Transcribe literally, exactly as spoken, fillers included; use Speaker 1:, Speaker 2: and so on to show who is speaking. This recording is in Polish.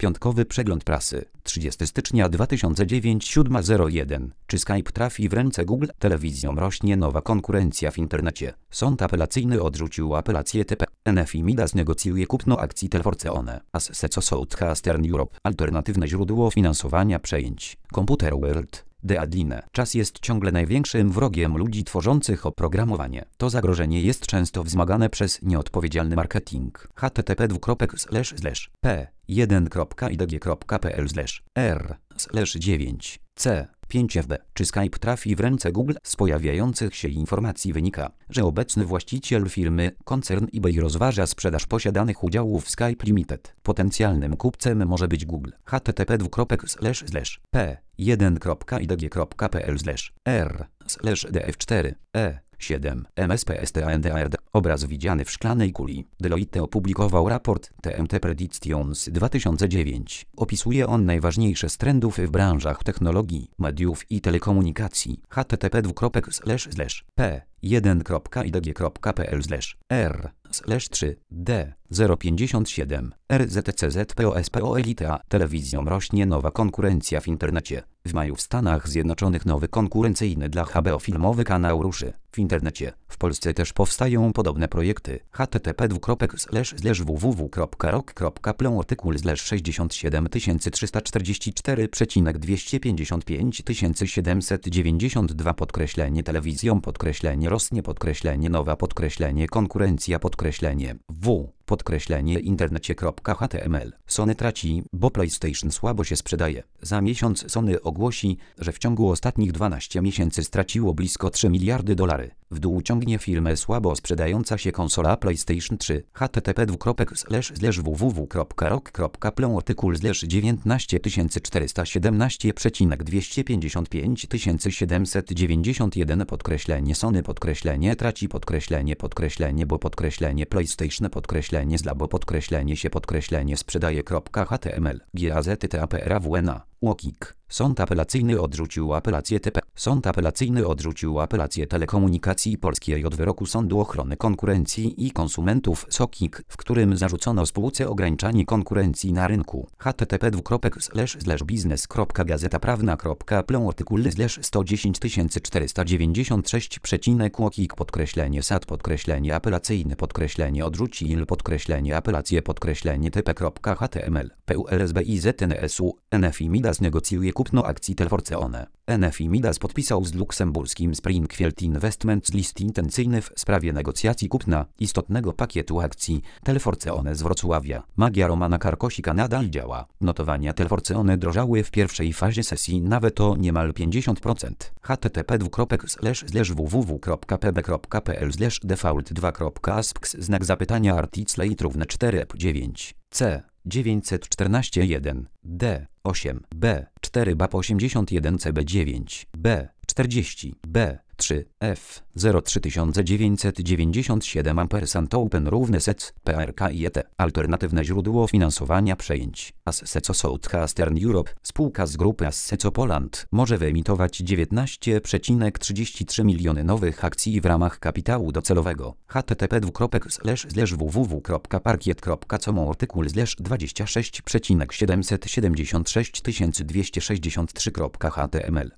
Speaker 1: Piątkowy przegląd prasy. trzydziestego stycznia dwa tysiące dziewiątego, siódma zero jeden. Czy Skype trafi w ręce Google? Telewizjom rośnie nowa konkurencja w internecie. Sąd apelacyjny odrzucił apelację T P. N F I Midas negocjuje kupno akcji Telforce. Asseco Southeastern Europe. Alternatywne źródło finansowania przejęć. Computer World. Deadline. Czas jest ciągle największym wrogiem ludzi tworzących oprogramowanie. To zagrożenie jest często wzmagane przez nieodpowiedzialny marketing. h t t p dwukropek slash slash p jeden kropka i d g kropka p l slash r slash dziewięć c pięć f b. Czy Skype trafi w ręce Google? Z pojawiających się informacji wynika, że obecny właściciel firmy, koncern eBay, rozważa sprzedaż posiadanych udziałów w Skype Limited. Potencjalnym kupcem może być Google. h t t p dwukropek slash slash p jeden kropka i d g kropka p l slash r slash d f cztery e siedem m s p s t a n d r d. Obraz widziany w szklanej kuli. Deloitte opublikował raport T M T Predictions dwa tysiące dziewięć. Opisuje on najważniejsze z trendów w branżach technologii, mediów i telekomunikacji. h t t p dwukropek slash slash p jeden kropka i d g kropka p l slash r slash trzy d zero pięćdziesiąt siedem r z c z p o s p o l i t a. Telewizjom rośnie nowa konkurencja w internecie. W maju w Stanach Zjednoczonych nowy konkurencyjny dla H B O filmowy kanał ruszy w internecie. W Polsce też powstają podobne projekty. h t t p dwukropek slash slash w w w kropka rok kropka plon artykuł slash sześćdziesiąt siedem tysięcy trzysta czterdzieści cztery przecinek dwieście pięćdziesiąt pięć tysięcy siedemset dziewięćdziesiąt dwa podkreślenie telewizją podkreślenie rośnie podkreślenie nowa podkreślenie konkurencja podkreślenie w podkreślenie internecie.html. Sony traci, bo PlayStation słabo się sprzedaje. Za miesiąc Sony ogłosi, że w ciągu ostatnich dwunastu miesięcy straciło blisko trzy miliardy dolarów. W dół ciągnie firmę słabo sprzedająca się konsola PlayStation trzy. h t t p dwukropek slash slash w w w kropka rok kropka plon artykuł slash dziewiętnaście tysięcy czterysta siedemnaście przecinek dwieście pięćdziesiąt pięć tysięcy siedemset dziewięćdziesiąt jeden podkreślenie Sony podkreślenie traci podkreślenie podkreślenie bo podkreślenie PlayStation podkreślenie zlabo podkreślenie się podkreślenie sprzedaje.html. gazety.taprawna. Łokik. Sąd apelacyjny odrzucił apelację T P. Sąd apelacyjny odrzucił apelację Telekomunikacji Polskiej od wyroku Sądu Ochrony Konkurencji i Konsumentów SOKiK, w którym zarzucono spółce ograniczanie konkurencji na rynku. h t t p dwukropek slash slash biznes kropka gazeta prawna kropka plon artykuł slash sto dziesięć tysięcy czterysta dziewięćdziesiąt sześć przecinek łokik podkreślenie sad podkreślenie apelacyjny podkreślenie odrzucil podkreślenie apelację podkreślenie tp.html. p u l s b i z n s u. N F I Midas negocjuje kupno akcji Telforce. N F I Midas podpisał z luksemburskim Springfield Investments list intencyjny w sprawie negocjacji kupna istotnego pakietu akcji Telforce z Wrocławia. Magia Romana Karkosika nadal działa. Notowania Telforce drożały w pierwszej fazie sesji nawet o niemal pięćdziesiąt procent. h t t p dwukropek slash slash w w w kropka p b kropka p l slash default dwa kropka asps znak zapytania articlate równe cztery p dziewięć c dziewięćset czternaście jeden d osiem b cztery b a p osiemdziesiąt jeden c b dziewięć b czterdzieści b trzy f zero trzy tysiące dziewięćset dziewięćdziesiąt siedem ampersand open równe sec p r k i e t. Alternatywne źródło finansowania przejęć. Asseco Southeastern Europe, spółka z grupy Asseco Poland, może wyemitować dziewiętnaście przecinek trzydzieści trzy miliony nowych akcji w ramach kapitału docelowego. h t t p dwukropek slash slash w w w kropka parkiet kropka com artykuł slash dwadzieścia sześć przecinek siedemset siedemdziesiąt sześć tysięcy dwieście sześćdziesiąt trzy kropka h t m l.